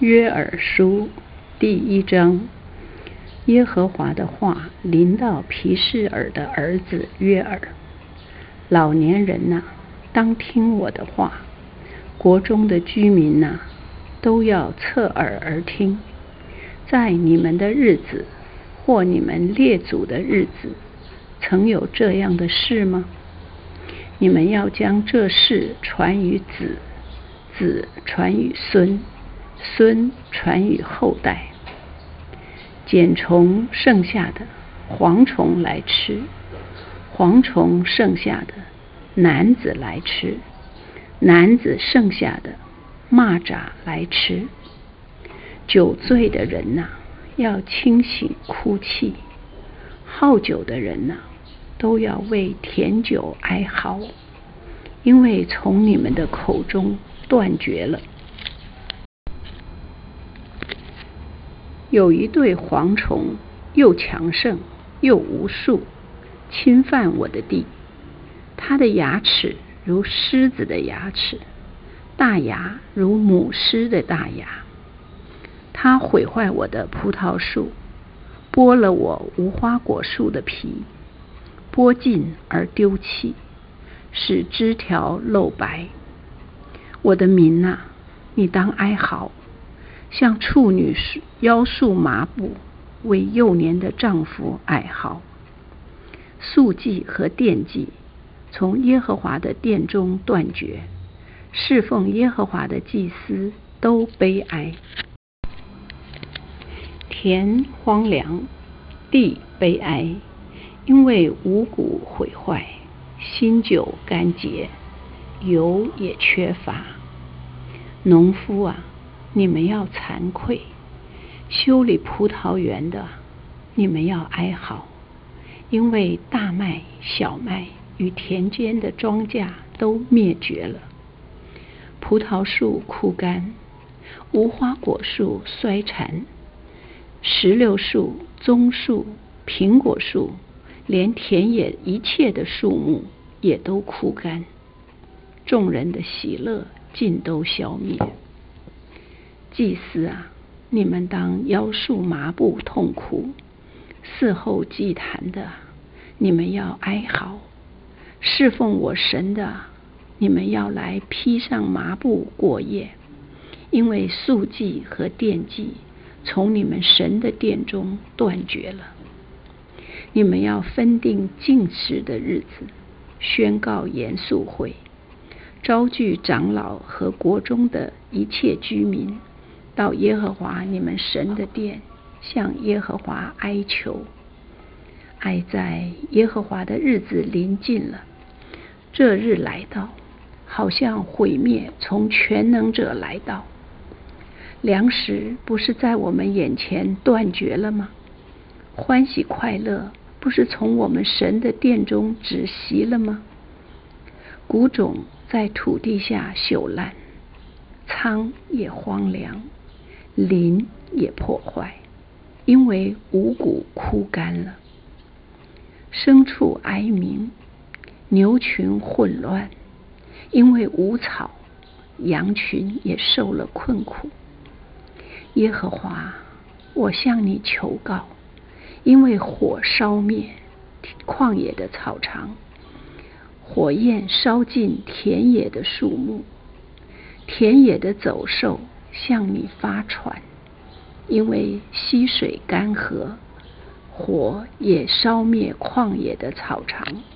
约珥书第1章。耶和华的话临到毗士尔的儿子约珥：老年人哪，当听我的话；国中的居民哪，都要侧耳而听。在你们的日子，或你们列祖的日子，曾有这样的事吗？你们要将这事传于子，子传于孙，孙传于后代。茧虫剩下的蝗虫来吃，蝗虫剩下的男子来吃，男子剩下的蚂蚱来吃。酒醉的人哪，要清醒哭泣；好酒的人哪，都要为甜酒哀嚎，因为从你们的口中断绝了。有一对蝗虫，又强盛又无数，侵犯我的地。它的牙齿如狮子的牙齿，大牙如母狮的大牙。它毁坏我的葡萄树，剥了我无花果树的皮，剥尽而丢弃，使枝条露白。我的民哪，你当哀嚎，像处女腰束麻布，为幼年的丈夫哀嚎。素祭和奠祭从耶和华的殿中断绝，侍奉耶和华的祭司都悲哀。田荒凉，地悲哀，因为五谷毁坏，新酒干竭，油也缺乏。农夫啊，你们要惭愧；修理葡萄园的，你们要哀嚎，因为大麦、小麦与田间的庄稼都灭绝了。葡萄树枯干，无花果树衰残，石榴树、棕树、苹果树，连田野一切的树木也都枯干。众人的喜乐尽都消灭。祭司啊，你们当腰束麻布痛哭；伺候祭坛的，你们要哀嚎；侍奉我神的，你们要来披上麻布过夜，因为素祭和奠祭从你们神的殿中断绝了。你们要分定禁食的日子，宣告严肃会，招聚长老和国中的一切居民，到耶和华你们神的殿，向耶和华哀求。哀在耶和华的日子临近了，这日来到，好像毁灭从全能者来到。粮食不是在我们眼前断绝了吗？欢喜快乐不是从我们神的殿中止息了吗？谷种在土地下朽烂，仓也荒凉，林也破坏，因为五谷枯干了。牲畜哀鸣，牛群混乱，因为无草，羊群也受了困苦。耶和华，我向你求告，因为火烧灭旷野的草场，火焰烧尽田野的树木，田野的走兽向你发喘，因为溪水干涸，火也烧灭旷野的草场。